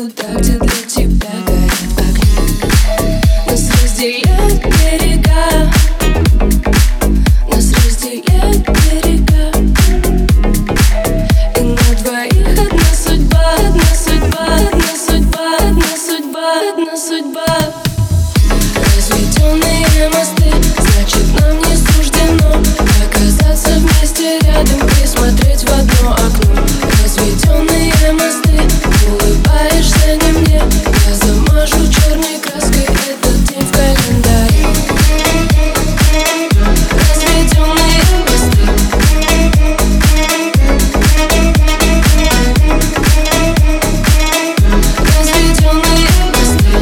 туда, где для тебя горят огни. Нас разделяют берега, нас разделяют берега. И на двоих одна судьба, одна судьба, одна судьба, одна судьба, одна судьба. Разведенные мосты, значит нам не суждено оказаться вместе рядом и смотреть в одно окно. Разведенные мосты, улыбаешься не мне, я замажу черной краской этот день в календаре. Разведенные мосты, разведенные мосты.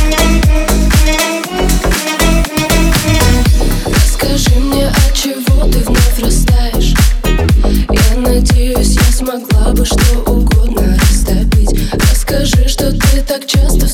Расскажи мне, от чего ты вновь растаешь. Я надеюсь, я смогла бы что угодно растопить. Расскажи, что ты так часто